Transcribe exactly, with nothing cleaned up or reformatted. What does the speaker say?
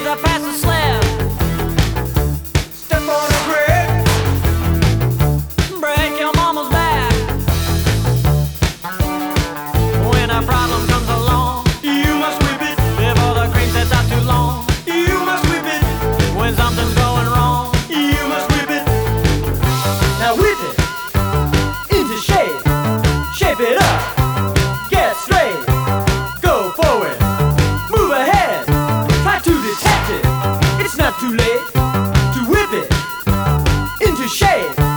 to pass a slab. Step on a brick. Break your mama's back. When a problem comes along, You must whip it. before the cream sets out too long. You must whip it. When something's going wrong, You must whip it. Now whip it into shape. Shape it up. Get straight. Go forward. Move ahead. Try to detect it. It's not too late to whip it into shape.